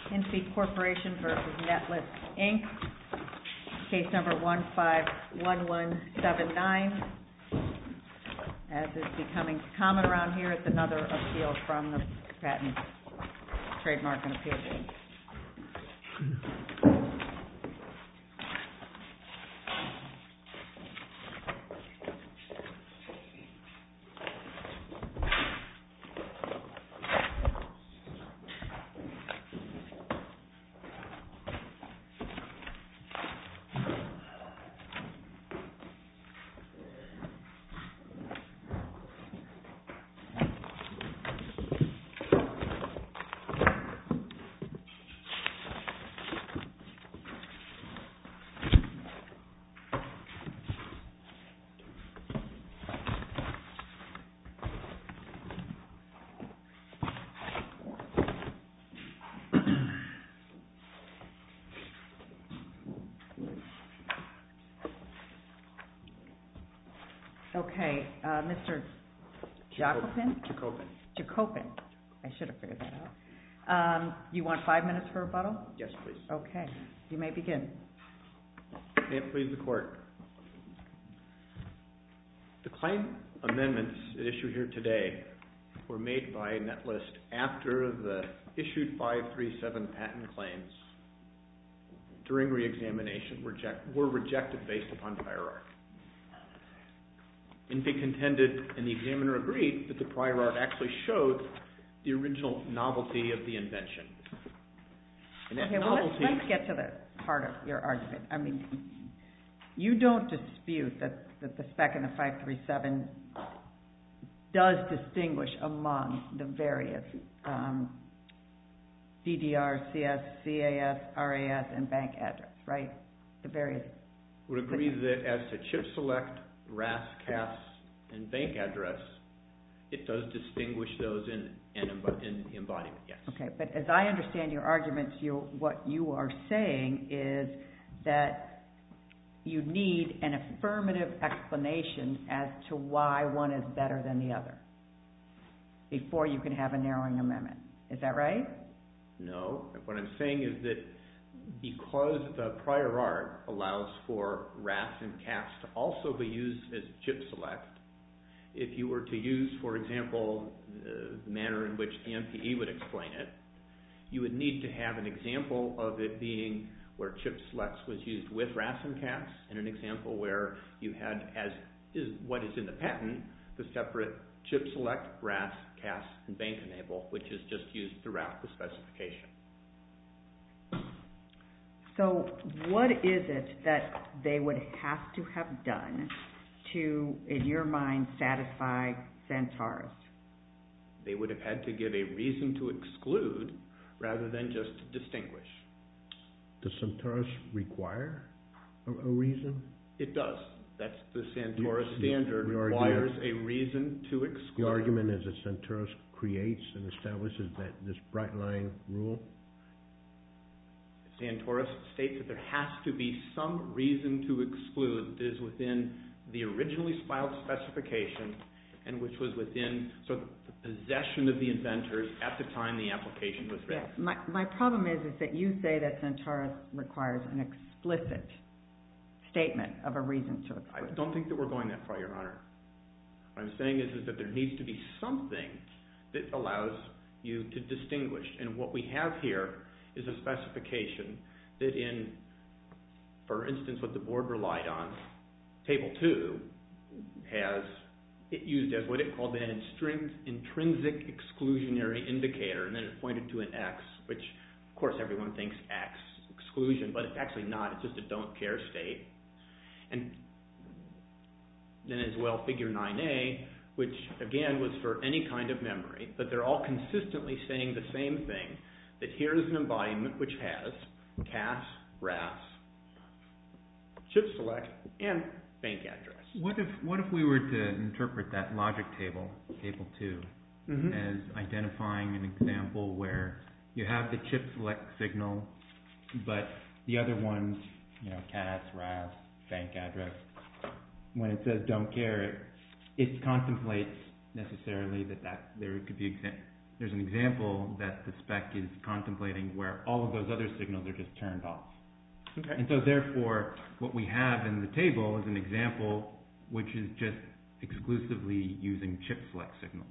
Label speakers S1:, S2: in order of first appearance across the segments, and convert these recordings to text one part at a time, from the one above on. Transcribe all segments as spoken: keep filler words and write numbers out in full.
S1: Infeed Corporation versus Netlist, Incorporated. Case number one five one one seven nine. As is becoming common around here, it's another appeal from the Patent, Trademark, and Appeal Board. Okay, uh, Mister Jacopin?
S2: Jacopin.
S1: Jacopin. I should have figured that out. Um, you want five minutes for rebuttal?
S2: Yes, please.
S1: Okay, you may begin.
S2: May it please the Court. The claim amendments at issue here today were made by Netlist after the issued five three seven patent claims during reexamination reject, were rejected based upon prior art. Infeed contended, and the examiner agreed, that the prior art actually showed the original novelty of the invention. And that
S1: okay, well,
S2: novelty,
S1: let's, let's get to the heart of your argument. I mean, you don't dispute that, that the spec in the five three seven does distinguish among the various um, D D R, C S, C A S, R A S, and bank address, right? The various...
S2: would agree that as to chip select, R A S, C A S, and bank address, it does distinguish those in, in, in the embodiment, yes.
S1: Okay, but as I understand your arguments, you, what you are saying is that you need an affirmative explanation as to why one is better than the other before you can have a narrowing amendment. Is that right?
S2: No. What I'm saying is that because the prior art allows for R A S and C A S to also be used as chip select, if you were to use, for example, the, the manner in which the M P E would explain it, you would need to have an example of it being where chip select was used with R A S and C A S, and an example where you had, as is what is in the patent, the separate chip select, R A S, C A S, and bank enable, which is just used throughout the specification.
S1: So what is it that they would have to have done to, in your mind, satisfy Centaurus?
S2: They would have had to give a reason to exclude rather than just to distinguish.
S3: Does Centaurus require a, a reason?
S2: It does. That's the Centaurus
S3: you,
S2: standard,
S3: you,
S2: requires a reason to exclude.
S3: The argument is that Centaurus creates and establishes that this bright line rule?
S2: Centaurus states that there has to be some reason to exclude that is within the originally filed specification and which was within sort of the possession of the inventors at the time the application was written.
S1: Yeah. My, my problem is, is that you say that Centaurus requires an explicit statement of a reason to exclude.
S2: I don't think that we're going that far, Your Honor. What I'm saying is, is that there needs to be something that allows you to distinguish. And what we have here is a specification that in, for instance, what the board relied on, Table two has it used as what it called an intrinsic exclusionary indicator, and then it pointed to an X, which, of course, everyone thinks X, exclusion, but it's actually not. It's just a don't care state. And then as well, Figure nine A, which, again, was for any kind of memory, but they're all consistently saying the same thing, that here is an embodiment which has C A S, R A S, chip select, and bank address.
S4: What if what if we were to interpret that logic table, Table two, mm-hmm. as identifying an example where you have the chip select signal, but the other ones, you know, C A S, R A S, bank address, when it says don't care, it, it contemplates necessarily that, that there could be exa- there's an example that the spec is contemplating where all of those other signals are just turned off.
S2: Okay.
S4: And so therefore, what we have in the table is an example which is just exclusively using chip select signals.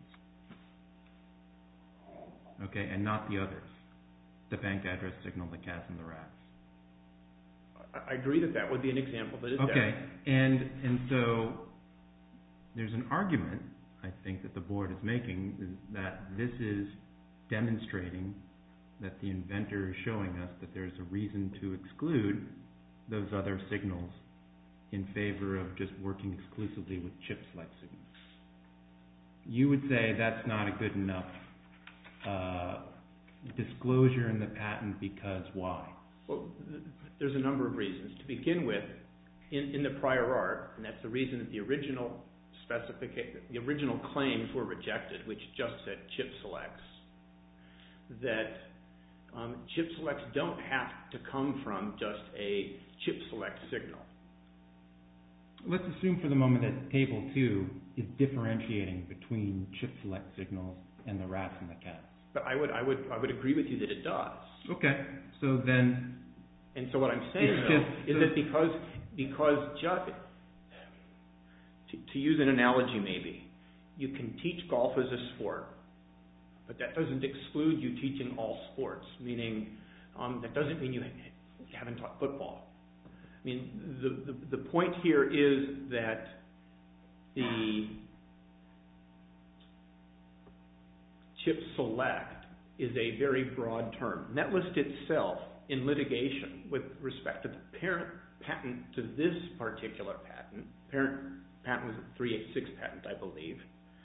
S4: Okay, and not the others. The bank address signal, the C A S, and the R A S.
S2: I agree that that would be an example that is
S4: okay.
S2: there.
S4: And and so there's an argument, I think, that the board is making is that this is demonstrating that the inventor is showing us that there's a reason to exclude those other signals in favor of just working exclusively with chip select signals. You would say that's not a good enough uh, disclosure in the patent because why?
S2: Well, th- there's a number of reasons. To begin with, in, in the prior art, and that's the reason that the original specification, the original claims were rejected, which just said chip selects, that um, chip selects don't have to come from just a chip select signal.
S4: Let's assume for the moment that table two is differentiating between chip select signals and the R A S and the C A S.
S2: But I would, I would, I would agree with you that it does.
S4: Okay, so then,
S2: and so what I'm saying
S4: it's
S2: though,
S4: just,
S2: is
S4: so
S2: that because because just to, to use an analogy, maybe you can teach golf as a sport, but that doesn't exclude you teaching all sports. Meaning, um, that doesn't mean you haven't taught football. I mean, the, the the point here is that the chip select is a very broad term. Netlist itself, in litigation with respect to the parent patent to this particular patent, parent patent was a three eighty-six patent, I believe,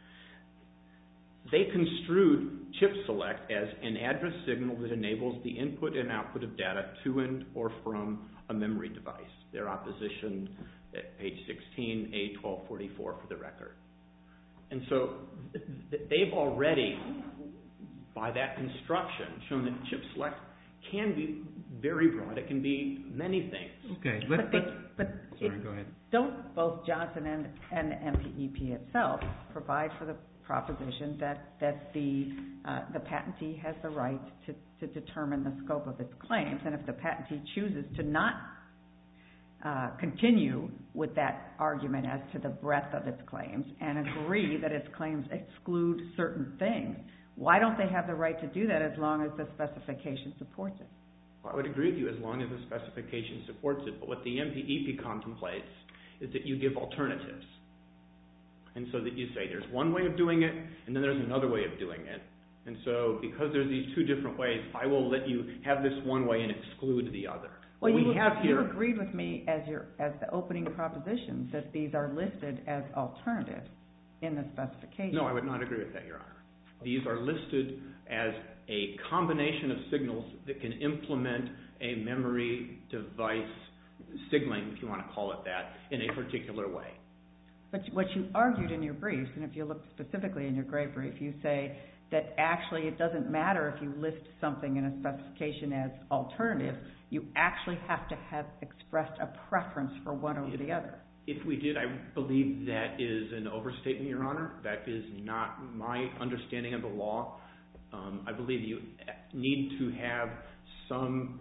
S2: they construed chip select as an address signal that enables the input and output of data to and or from a memory device. Their opposition at page sixteen, A twelve forty-four for the record. And so they've already, by that construction, shown that chip select can be very broad. It can be many things.
S4: okay, let's,
S1: But,
S4: let's
S1: they, but
S4: sorry,
S1: it,
S4: go ahead.
S1: don't both Johnson and, and the M P E P itself provide for the proposition that, that the, uh, the patentee has the right to, to determine the scope of its claims, and if the patentee chooses to not uh, continue with that argument as to the breadth of its claims and agree that its claims exclude certain things, why don't they have the right to do that as long as the specification supports it?
S2: Well, I would agree with you as long as the specification supports it, but what the M P E P contemplates is that you give alternatives. And so that you say there's one way of doing it, and then there's another way of doing it. And so because there's these two different ways, I will let you have this one way and exclude the other.
S1: Well,
S2: what
S1: you,
S2: we have
S1: you
S2: here,
S1: agreed with me as your as the opening proposition that these are listed as alternatives in the specification.
S2: no, I would not agree with that, Your Honor. These are listed as a combination of signals that can implement a memory device signaling, if you want to call it that, in a particular way.
S1: But what you argued in your briefs, and if you look specifically in your gray brief, you say that actually it doesn't matter if you list something in a specification as alternative, you actually have to have expressed a preference for one over the other.
S2: If we did, I believe that is an overstatement, Your Honor. That is not my understanding of the law. Um, I believe you need to have some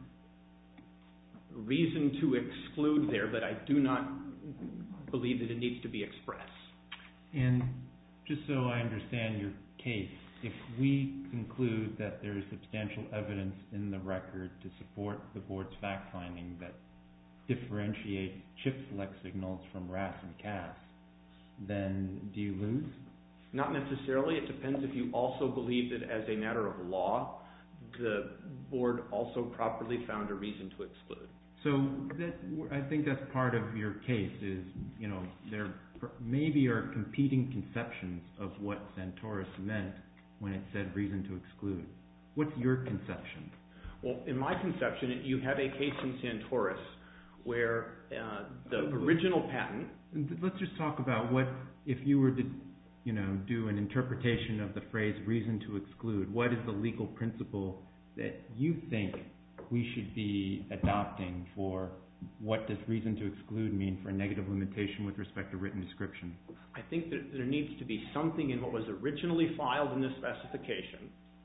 S2: reason to exclude there, but I do not believe that it needs to be expressed.
S4: And just so I understand your case, if we conclude that there is substantial evidence in the record to support the board's fact-finding that differentiates chip select signals from R A S and C A S, then do you lose?
S2: Not necessarily. It depends if you also believe that as a matter of law, the board also properly found a reason to exclude.
S4: So that, I think that's part of your case is, you know, there maybe are competing conceptions of what Santoris meant when it said reason to exclude. What's your conception?
S2: Well, in my conception, you have a case in Santoris where uh, the original patent...
S4: Let's just talk about what, if you were to, you know, do an interpretation of the phrase reason to exclude, what is the legal principle that you think we should be adopting for what does reason to exclude mean for a negative limitation with respect to written description?
S2: I think that there needs to be something in what was originally filed in this specification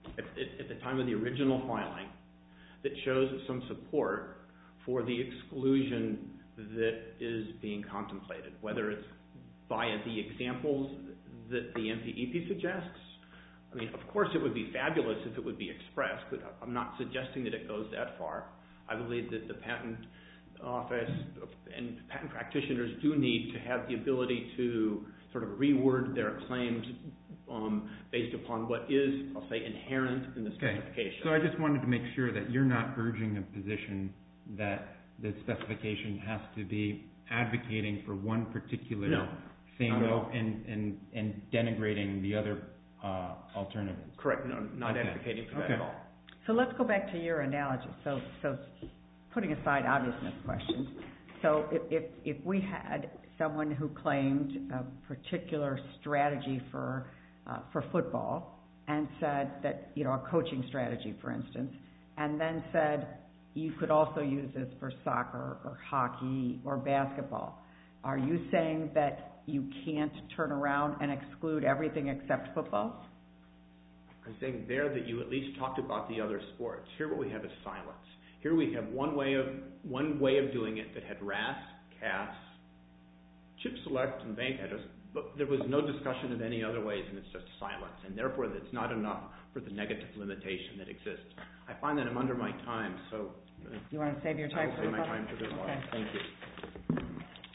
S2: at, at the time of the original filing that shows some support for the exclusion that is being contemplated, whether it's via the examples that the M P E P suggests. I mean, of course it would be fabulous if it would be expressed, but I'm not suggesting that it goes that far. I believe that the patent office and patent practitioners do need to have the ability to sort of reword their claims um, based upon what is, I'll say, inherent in the specification.
S4: Okay. So I just wanted to make sure that you're not urging a position that the specification has to be advocating for one particular
S2: no,
S4: thing and, and, and denigrating the other uh, alternatives.
S2: Correct. No, not
S4: okay.
S2: advocating for that
S4: okay.
S2: at all.
S1: So let's go back to your analogy. So, so putting aside obviousness questions, so if, if, if we had someone who claimed a particular strategy for uh, for football and said that, you know, a coaching strategy, for instance, and then said you could also use this for soccer or hockey or basketball, are you saying that you can't turn around and exclude everything except football?
S2: I'm saying there that you at least talked about the other sports. Here what we have is silence. Here we have one way of one way of doing it that had R A S, C A S, chip select, and bank headers, but there was no discussion of any other ways, and it's just silence, and therefore that's not enough for the negative limitation that exists. I find that I'm under my time, so... Uh,
S1: you want to save your time
S2: I will
S1: for
S2: save my
S1: rebuttal?
S2: time for this one.
S1: Okay.
S2: Thank you.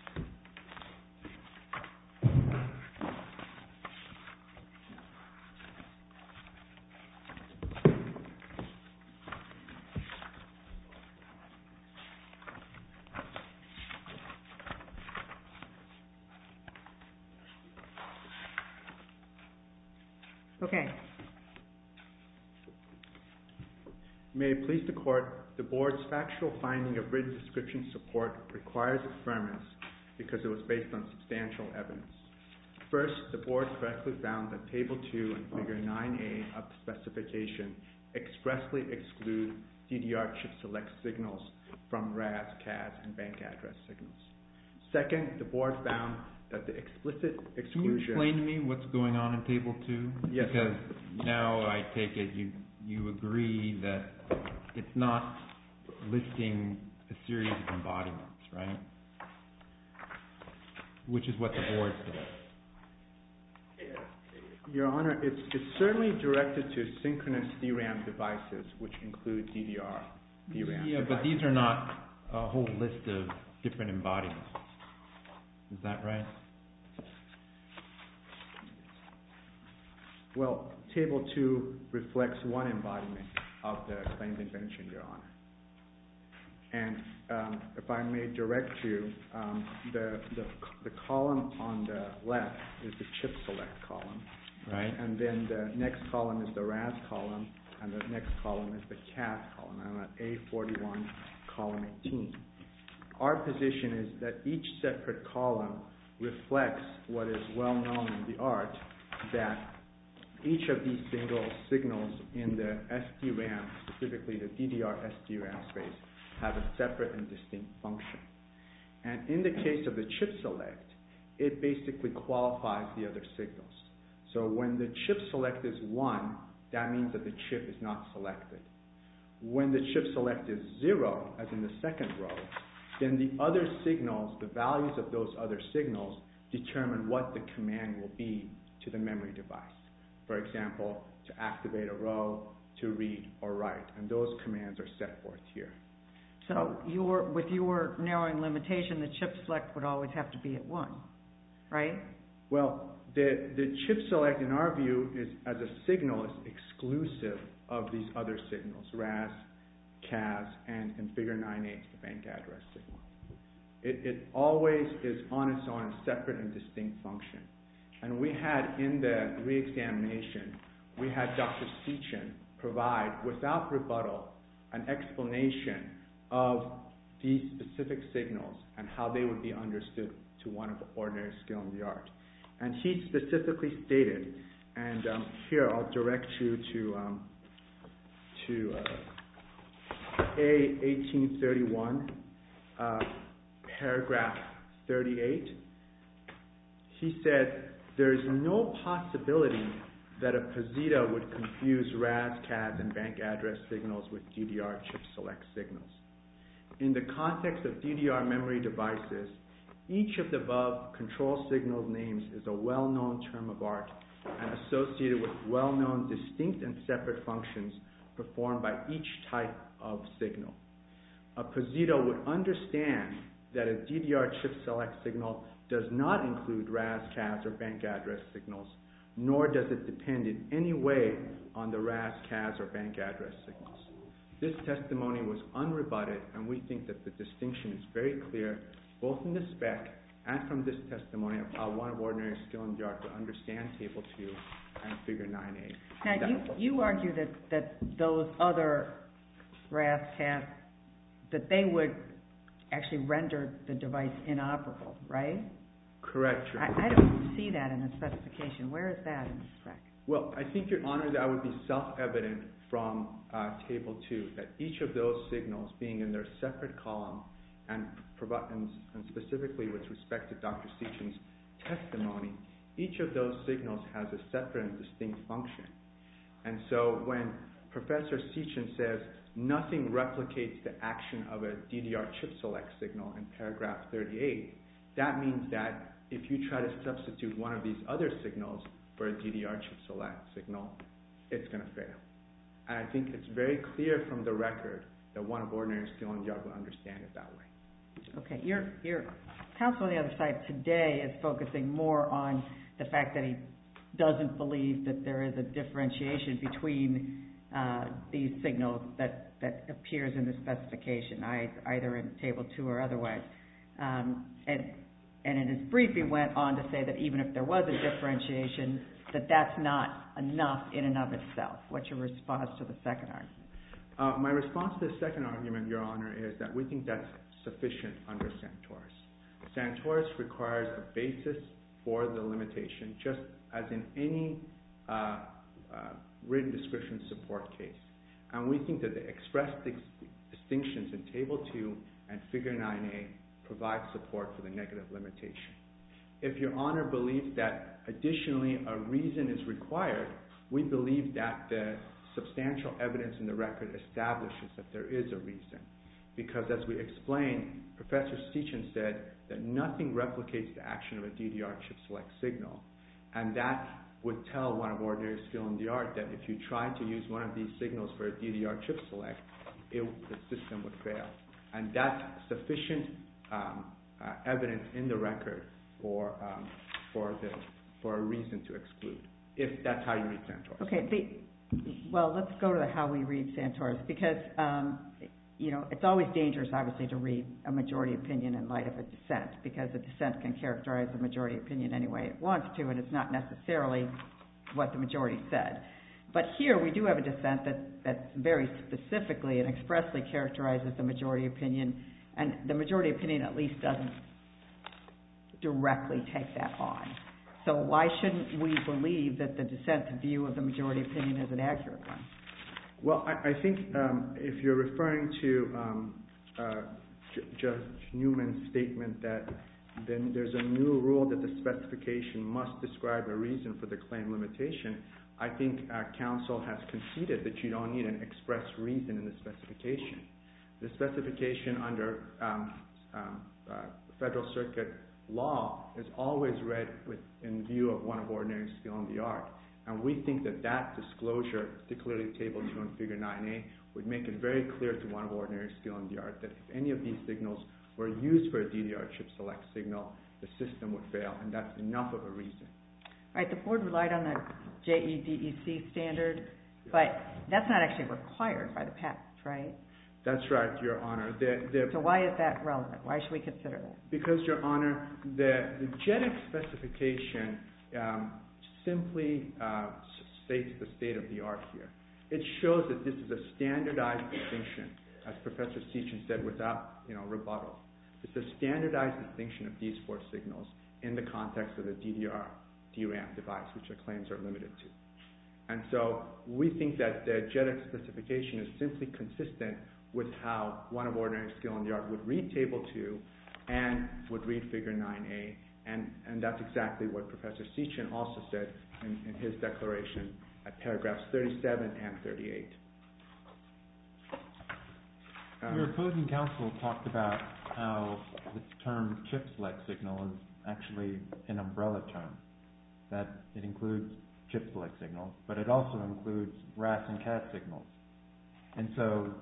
S1: Okay.
S5: May it please the Court, the Board's factual finding of written description support requires affirmance because it was based on substantial evidence. First, the Board correctly found that Table two and Figure nine A of the specification expressly exclude D D R chip select signals from R A S, C A S, and bank address signals. Second, the Board found that the explicit exclusion...
S4: Can you explain to me what's going on in Table two?
S5: Yes.
S4: Because now I take it you you agree that it's not listing a series of embodiments, right? Which is what the Board said.
S5: Your Honor, it's, it's certainly directed to synchronous D RAM devices, which include D D R D RAM
S4: Yeah,
S5: devices.
S4: but these are not a whole list of different embodiments. Is that right?
S5: Well, Table two reflects one embodiment of the claimed invention, Your Honor. And um, if I may direct you, um, the, the the column on the left is the chip select column.
S4: Right.
S5: And then the next column is the R A S column, and the next column is the C A S column. I'm at A forty-one, column eighteen. Our position is that each separate column reflects what is well known in the art, that each of these single signals in the S D RAM, specifically the D D R S D RAM space, have a separate and distinct function. And in the case of the chip select, it basically qualifies the other signals. So when the chip select is one, that means that the chip is not selected. When the chip select is zero, as in the second row, then the other signals, the values of those other signals, determine what the command will be to the memory device. For example, to activate a row, to read or write, and those commands are set forth here.
S1: So your, with your narrowing limitation, the chip select would always have to be at one, right?
S5: Well, the, the chip select, in our view, is as a signal is exclusive of these other signals, R A S, C A S, and in Figure nine A, the bank address signal. It, it always is on its own a separate and distinct function. And we had in the re-examination, we had Doctor Sechin provide, without rebuttal, an explanation of these specific signals and how they would be understood to one of ordinary skill in the art. And he specifically stated, and um, here I'll direct you to um, to uh, A eighteen thirty-one, uh, paragraph thirty-eight. He said, there is no possibility that a posita would confuse R A S, C A S, and bank address signals with D D R chip select signals. In the context of D D R memory devices, each of the above control signal names is a well-known term of art and associated with well-known distinct and separate functions performed by each type of signal. A posita would understand that a D D R chip select signal does not include R A S, C A S, or bank address signals, nor does it depend in any way on the R A S, C A S, or bank address signals. This testimony was unrebutted, and we think that the distinction is very clear, both in the spec and from this testimony of how one of ordinary skill in the art would understand Table two and Figure nine A.
S1: Now, you, you argue that, that those other R A S, C A S, that they would actually render the device inoperable, right?
S5: Correct, Your Honor.
S1: I, I don't see that in the specification. Where is that in the spec?
S5: Well, I think, Your Honor, that would be self-evident from uh, Table two, that each of those signals being in their separate column and, and, and specifically with respect to Doctor Sechen's testimony, each of those signals has a separate and distinct function. And so when Professor Sechen says nothing replicates the action of a D D R chip select signal in paragraph thirty-eight, that means that if you try to substitute one of these other signals for a D D R chip select signal, it's going to fail. And I think it's very clear from the record that one of ordinary skill in the art will understand it that way.
S1: Okay, your, your counsel on the other side today is focusing more on the fact that he doesn't believe that there is a differentiation between uh, these signals that, that appears in the specification, either in Table two or otherwise. Um, and, and in his brief, he went on to say that even if there was a differentiation, that that's not enough in and of itself. What's your response to the second argument?
S5: Uh, my response to the second argument, Your Honor, is that we think that's sufficient under Santoris. Santoris requires a basis for the limitation, just as in any uh, uh, written description support case. And we think that the express dis distinctions in Table two and Figure nine A provide support for the negative limitation. If Your Honor believes that additionally a reason is required, we believe that the substantial evidence in the record establishes that there is a reason. Because as we explained, Professor Sechen said that nothing replicates the action of a D D R chip select signal. And that would tell one of ordinary skill in the art that if you try to use one of these signals for a D D R chip select, it, the system would fail. And that's sufficient um, uh, evidence in the record for, um, for, the, for a reason to exclude, if that's how you read Santoris.
S1: Okay, the, well, let's go to the how we read Santoris, because um, you know, it's always dangerous, obviously, to read a majority opinion in light of a dissent, because a dissent can characterize the majority opinion any way it wants to, and it's not necessarily what the majority said. But here we do have a dissent that, that very specifically and expressly characterizes the majority opinion, and the majority opinion at least doesn't directly take that on. So why shouldn't we believe that the dissent's view of the majority opinion is an accurate one?
S5: Well, I, I think um, if you're referring to um, uh, J Judge Newman's statement that then there's a new rule that the specification must describe a reason for the claim limitation, I think uh, counsel has conceded that you don't need an express reason in the specification. The specification under um, um, uh, Federal Circuit law is always read with, in view of one of ordinary skill in the art. And we think that that disclosure, particularly Table two and Figure nine A, would make it very clear to one of ordinary skill in the art that if any of these signals were used for a D D R chip select signal, the system would fail, and that's enough of a reason.
S1: All right, the board relied on the J E D E C standard, but that's not actually required by the patent, right?
S5: That's right, Your Honor. The, the,
S1: so why is that relevant? Why should we consider that?
S5: Because, Your Honor, the, the J E D E C specification um, simply uh, states the state of the art here. It shows that this is a standardized distinction, as Professor Sechen said, without you know, rebuttal. It's a standardized distinction of these four signals in the context of the D D R D RAM device, which the claims are limited to. And so we think that the J E D E C specification is simply consistent with how one of ordinary skill in the art would read Table two and would read Figure nine A, And, and that's exactly what Professor Sechin also said in, in his declaration at paragraphs thirty-seven and thirty-eight. Um,
S4: Your opposing counsel talked about how the term chip select signal is actually an umbrella term, that it includes chip select signals, but it also includes R A S and C A S signals. And so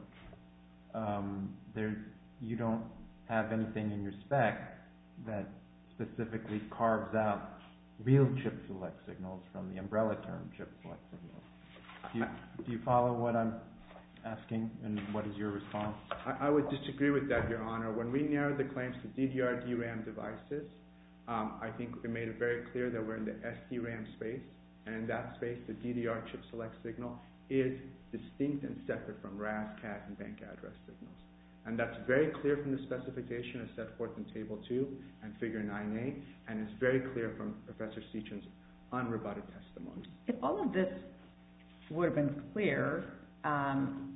S4: um, there, you don't have anything in your spec that specifically carves out real chip select signals from the umbrella term chip select signals. Do you, do you follow what I'm asking, and what is your response?
S5: I, I would disagree with that, Your Honor. When we narrowed the claims to D D R D RAM devices, um, I think we made it very clear that we're in the S D RAM space, and in that space, the D D R chip select signal is distinct and separate from R A S, C A S, and bank address signals. And that's very clear from the specification as set forth in Table two and Figure nine A, and it's very clear from Professor Sechin's unrebutted testimony.
S1: If all of this would have been clear um,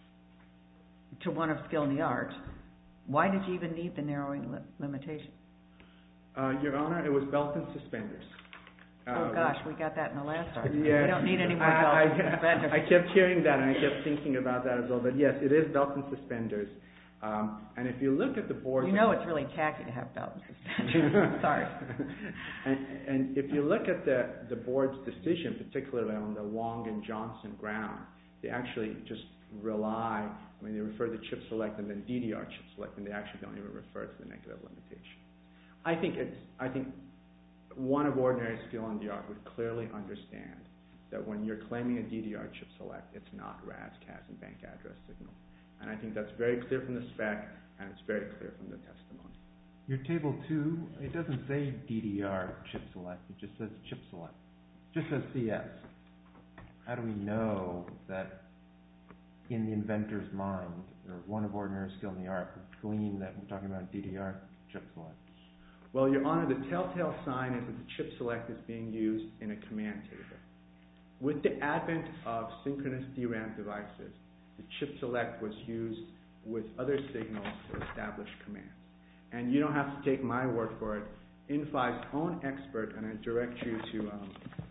S1: to one of skill in the art, why did you even need the narrowing li- limitation?
S5: Uh, Your Honor, it was belt and suspenders.
S1: Oh
S5: uh,
S1: gosh, we got that in the last argument.
S5: Yeah,
S1: we don't need any more
S5: I,
S1: belt
S5: I,
S1: and suspenders.
S5: I kept hearing that, and I kept thinking about that as well. But yes, it is belt and suspenders. Um, and if you look at the board,
S1: you know it's really tacky to have belt and suspenders. Sorry.
S5: and, and if you look at the the board's decision, particularly on the Wong and Johnson ground, they actually just rely. I mean, they refer to chip select and then D D R chip select, and they actually don't even refer to the negative limitation. I think it's. I think one of ordinary skill in the art would clearly understand that when you're claiming a D D R chip select, it's not R A S, C A S, and bank address signal. And I think that's very clear from the spec, and it's very clear from the testimony.
S4: Your Table two, it doesn't say D D R chip select, it just says chip select. It just says C S. How do we know that in the inventor's mind, or one of ordinary skill in the art, would glean that we're talking about D D R chip select?
S5: Well, Your Honor, the telltale sign is that the chip select is being used in a command table. With the advent of synchronous D RAM devices, the chip select was used with other signals to establish commands. And you don't have to take my word for it. Inphi's own expert, and I direct you to um,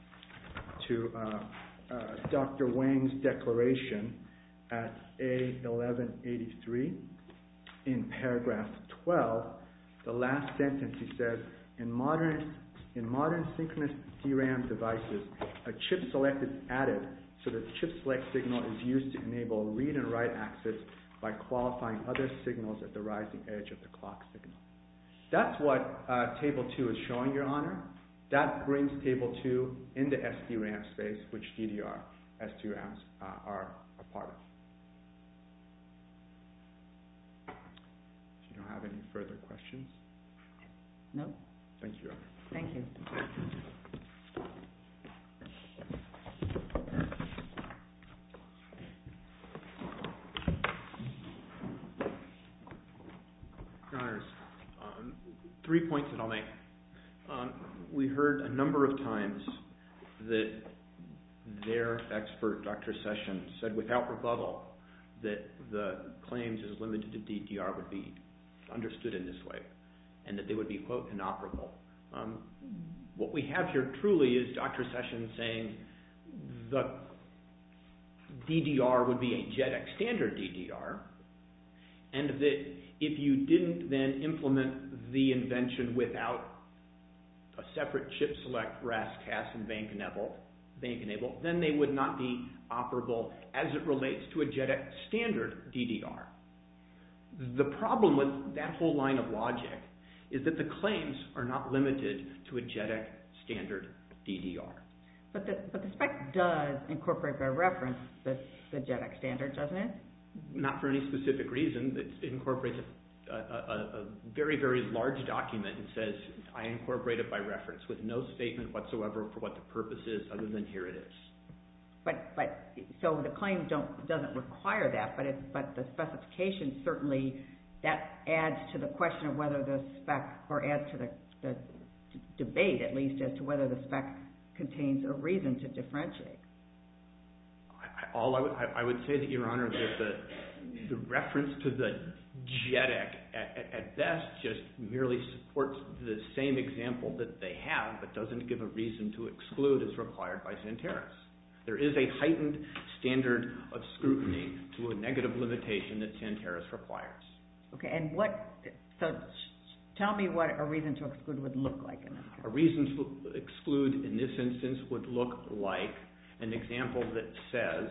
S5: to uh, uh, Doctor Wang's declaration at A eleven eighty-three in paragraph twelve. The last sentence, he says, in modern in modern synchronous D RAM devices, a chip select is added so that the chip select signal is used to enable read and write access by qualifying other signals at the rising edge of the clock signal. That's what uh, Table two is showing, Your Honor. That brings Table two in the S D RAM space, which D D R S D RAMs uh, are a part of. If you don't have any further questions.
S1: No?
S5: Thank you, Your Honor.
S1: Thank you.
S2: Your Honors, um, three points that I'll make. Um, we heard a number of times that their expert, Doctor Sessions, said without rebuttal that the claims as limited to D D R would be understood in this way, and that they would be, quote, inoperable. Um, what we have here truly is Doctor Sessions saying the D D R would be a JEDEC standard D D R, and that if you didn't then implement the invention without a separate chip select, R A S, C A S, and bank enable, bank enable, then they would not be operable as it relates to a JEDEC standard D D R. The problem with that whole line of logic is that the claims are not limited to a JEDEC standard D D R.
S1: But the, but the spec does incorporate by reference the, the JEDEC standard, doesn't it?
S2: Not for any specific reason. It incorporates a, a, a, a very, very large document and says, I incorporate it by reference with no statement whatsoever for what the purpose is other than here it is.
S1: But but so the claim don't doesn't require that, but it, but the specification certainly that adds to the question of whether the spec, or adds to the, the debate at least as to whether the spec contains a reason to differentiate.
S2: I, all I would, I, I would say that, Your Honor, that the, the reference to the JEDEC at, at, at best just merely supports the same example that they have, but doesn't give a reason to exclude as required by Santeros. There is a heightened standard of scrutiny to a negative limitation that Santeros requires.
S1: Okay, and what, so tell me what a reason to exclude would look like in this case.
S2: A reason to exclude in this instance would look like an example that says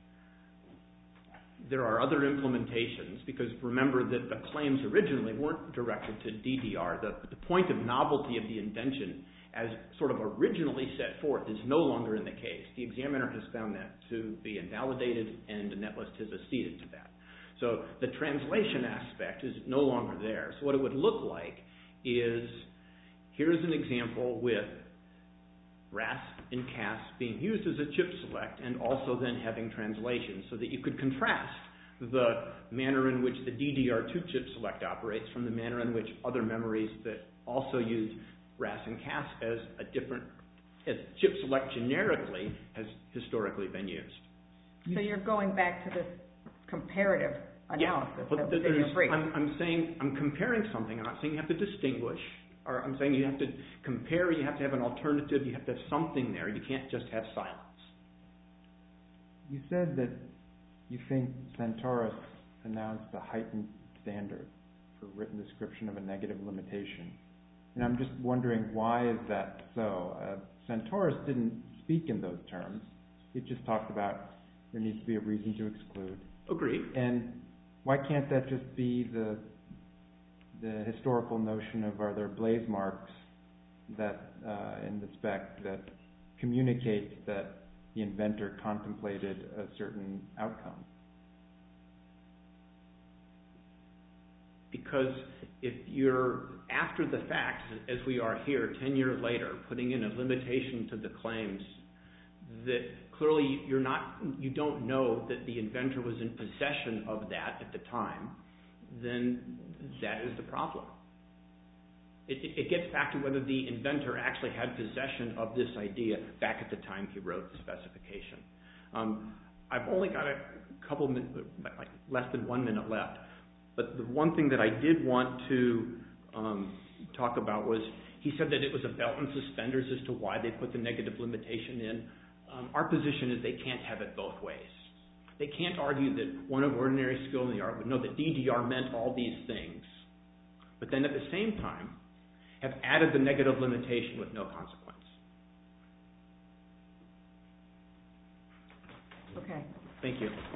S2: there are other implementations, because remember that the claims originally weren't directed to D D R. The, the point of novelty of the invention as sort of originally set forth is no longer in the case. The examiner has found that to be invalidated, and Netlist has acceded to that. So the translation aspect is no longer there. So what it would look like is, here's an example with R A S and C A S being used as a chip select and also then having translation, so that you could contrast the manner in which the D D R two chip select operates from the manner in which other memories that also use R A S and C A S as a different, as chip select generically has historically been used.
S1: So you're going back to this comparative analysis
S2: yeah,
S1: that was in your brief.
S2: I'm, I'm saying, I'm comparing something. I'm not saying you have to distinguish, or I'm saying you have to compare, you have to have an alternative, you have to have something there. You can't just have silence.
S6: You said that you think Santeros announced a heightened standard for written description of a negative limitation. And I'm just wondering, why is that so? Uh, Santeros didn't speak in those terms. It just talked about there needs to be a reason to exclude.
S2: Agreed.
S6: And why can't that just be the the historical notion of, are there blaze marks that uh, in the spec that communicates that the inventor contemplated a certain outcome?
S2: Because if you're, after the fact, as we are here, ten years later, putting in a limitation to the claims that clearly you're not, you don't know that the inventor was in possession of that at the time, then that is the problem. It, it, it gets back to whether the inventor actually had possession of this idea back at the time he wrote the specification. Um, I've only got a couple minutes, like less than one minute left. But the one thing that I did want to um, talk about was, he said that it was a belt and suspenders as to why they put the negative limitation in. Um, our position is they can't have it both ways. They can't argue that one of ordinary skill in the art would know that D D R meant all these things, but then at the same time have added the negative limitation with no consequence.
S1: Okay.
S2: Thank you.